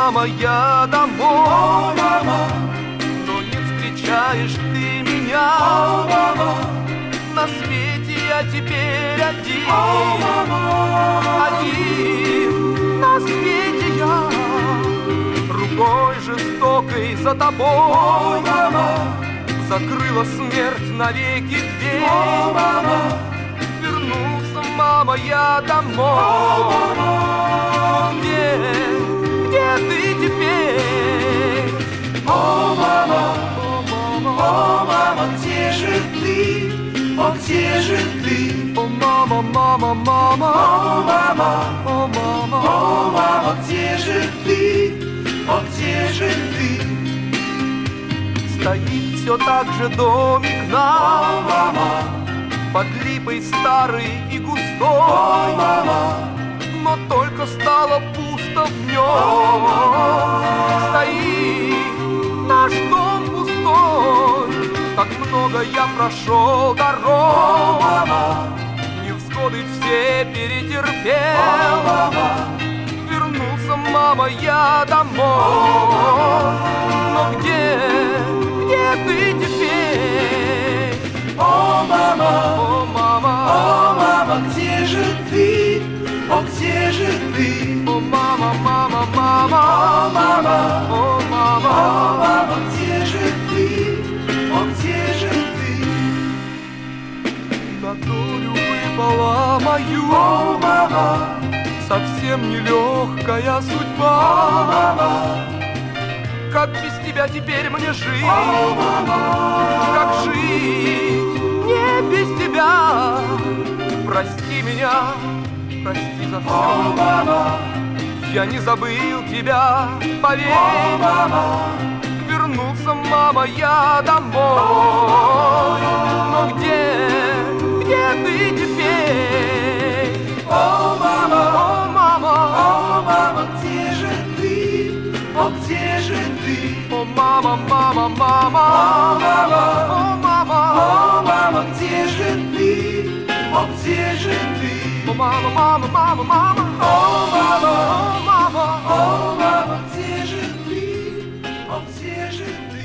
мама, я домой. О, мама, Но не встречаешь ты меня. о, мама, На свете я теперь один. о, мама, Один на свете я, рукой жестокой за тобой. о, мама, Закрыла смерть навеки дверь. о, мама, Вернулся, мама, я домой. о, мама, Где ты теперь? о, мама, О, мама, о, мама, где же ты? О, где же ты? о, мама, мама, мама, О, мама, о, мама, о, мама, где же ты? О, где же ты? стоит все так же домик О, наш, мама, под липой старой и о, густой. мама, Но только стало пусто в нем. Стоит наш дом пустой. Так много я прошел о, дорог, мама, невзгоды все о, перетерпел. мама, Вернулся, мама, я домой. Но где ты теперь? о, мама, О, мама, о, мама, где же ты? О, где же ты? о, мама, мама, мама, О, мама, о, мама. о, мама, где же ты? О, где же ты? На долю выпала мою О, мама, совсем нелегкая о, судьба. мама, Как без тебя теперь мне жить? о, мама, Как жить не без тебя? Прости меня, прости за о, все. мама, Я не забыл тебя, о, поверь. мама, Вернулся, мама, я домой. Но где ты теперь? о, мама, О, мама, о, мама, где же ты? О, где же ты? о, мама, мама, О, мама, мама, о, мама, о, мама, где же ты? О, где же ты? о, мама, мама, мама, мама, О, мама, о, мама. о, мама, где же ты? О, где же ты?